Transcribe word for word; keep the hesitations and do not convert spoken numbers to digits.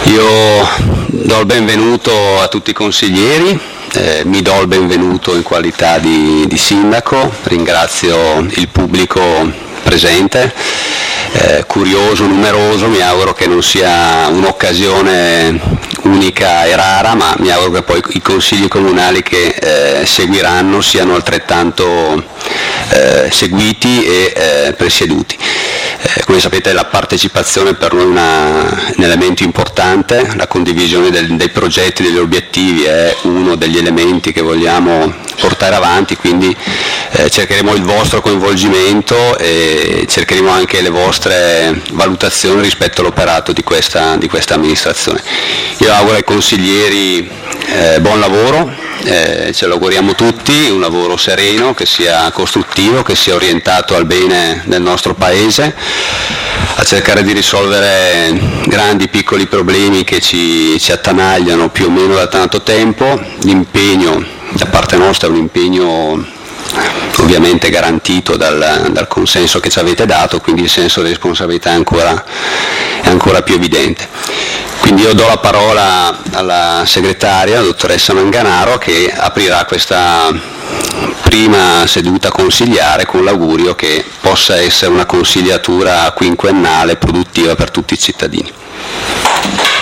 Io do il benvenuto a tutti i consiglieri, eh, mi do il benvenuto in qualità di, di sindaco, ringrazio il pubblico presente, eh, curioso, numeroso, mi auguro che non sia un'occasione unica e rara, ma mi auguro che poi i consigli comunali che eh, seguiranno siano altrettanto eh, seguiti e eh, presieduti. Eh, come sapete la partecipazione per noi è una, un elemento importante, la condivisione del, dei progetti, degli obiettivi è uno degli elementi che vogliamo portare avanti, quindi eh, cercheremo il vostro coinvolgimento e cercheremo anche le vostre valutazioni rispetto all'operato di questa, di questa amministrazione. Io auguro ai consiglieri eh, buon lavoro, eh, ce lo auguriamo tutti, un lavoro sereno, che sia costruttivo, che sia orientato al bene del nostro Paese, a cercare di risolvere grandi piccoli problemi che ci, ci attanagliano più o meno da tanto tempo. L'impegno da parte nostra è un impegno ovviamente garantito dal, dal consenso che ci avete dato, quindi il senso di responsabilità è ancora, è ancora più evidente. Quindi io do la parola alla segretaria, la dottoressa Manganaro, che aprirà questa prima seduta consigliare con l'augurio che possa essere una consigliatura quinquennale produttiva per tutti i cittadini.